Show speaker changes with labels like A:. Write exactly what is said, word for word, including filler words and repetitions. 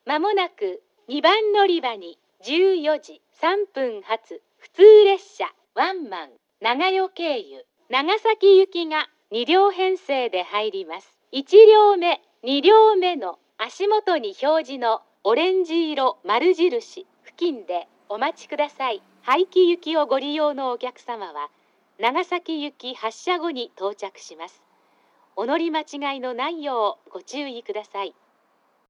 A: まもなくにばん乗り場にじゅうよじさんぷん発普通列車ワンマン長与経由長崎行きがに両編成で入ります。いち両目、に両目の足元に表示のオレンジ色丸印付近でお待ちください。廃棄行きをご利用のお客様は長崎行き発車後に到着します。お乗り間違いのないようご注意ください。